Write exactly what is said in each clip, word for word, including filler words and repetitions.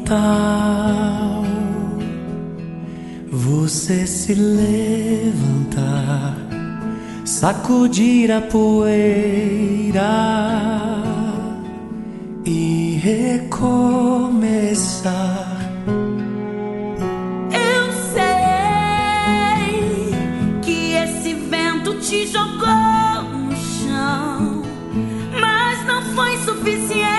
tal você se levantar, sacudir a poeira e recomeçar? Eu sei que esse vento te jogou no chão, mas não foi suficiente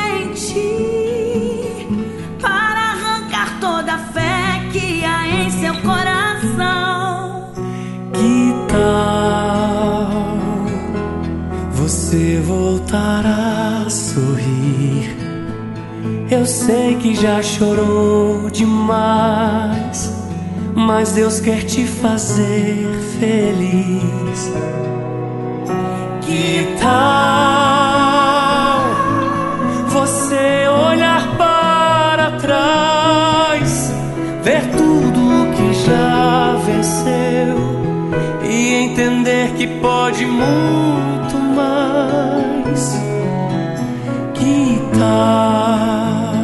para arrancar toda a fé que há em seu coração. Que tal você voltar a sorrir? Eu sei que já chorou demais, mas Deus quer te fazer feliz. Que tal você olhar para trás, ver tudo que já venceu e entender que pode muito mais? Que tal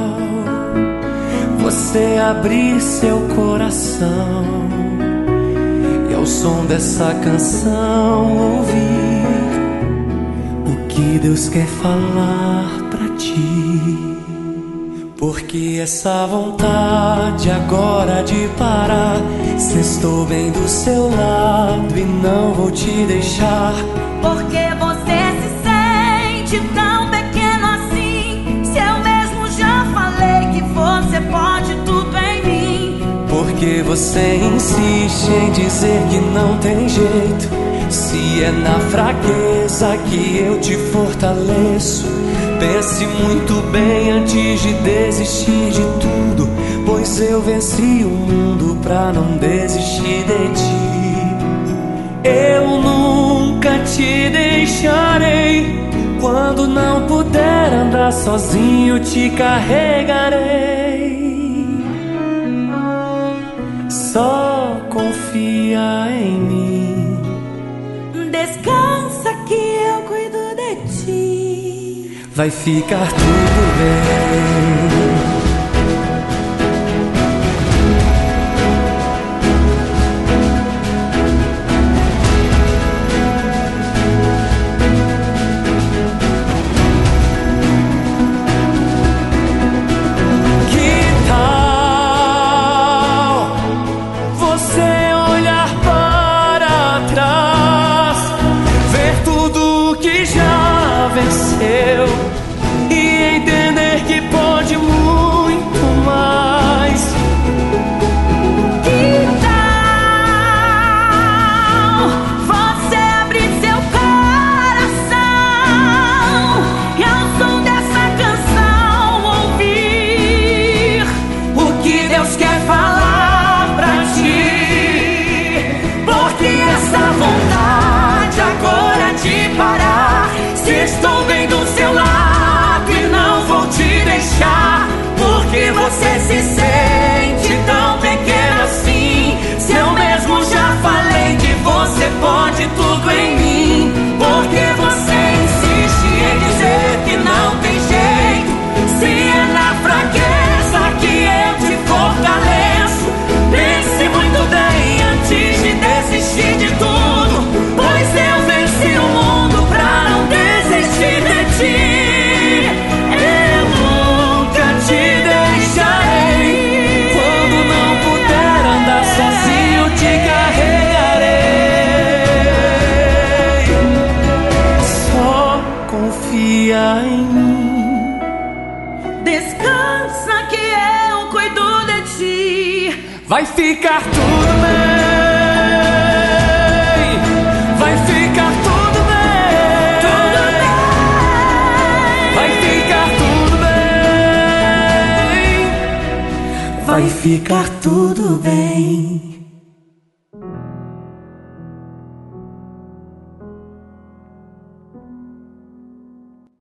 você abrir seu coração e ao som dessa canção ouvir o que Deus quer falar pra ti? Porque essa vontade agora de parar, se estou bem do seu lado e não vou te deixar. Porque você se sente tão pequeno assim, se eu mesmo já falei que você pode tudo em mim. Porque você insiste em dizer que não tem jeito, se é na fraqueza que eu te fortaleço. Pense muito bem antes de desistir de tudo, pois eu venci o mundo pra não desistir de ti. Eu nunca te deixarei, quando não puder andar sozinho te carregarei. Só confia em mim, descansa que eu cuido de ti. Vai ficar tudo bem. E entender que pode muito mais. Que tal você abrir seu coração e ao som dessa canção ouvir o que Deus quer falar pra ti? Porque essa vontade agora de parar, se estou bem do seu lado e não vou te deixar. Porque você se sente tão pequeno assim, se eu mesmo já falei que você pode tudo em mim. Porque você insiste em dizer que não tem jeito, se é na fraqueza que eu te fortaleço. Pense muito bem antes de desistir de tudo, pois eu venci o mundo pra não desistir de ti. Eu nunca te deixarei, quando não puder andar sozinho te carregarei. Só confia em mim, descansa que eu cuido de ti. vai ficar tudo bem. Vai ficar tudo bem. Tudo bem. Vai ficar tudo bem. Vai ficar tudo bem.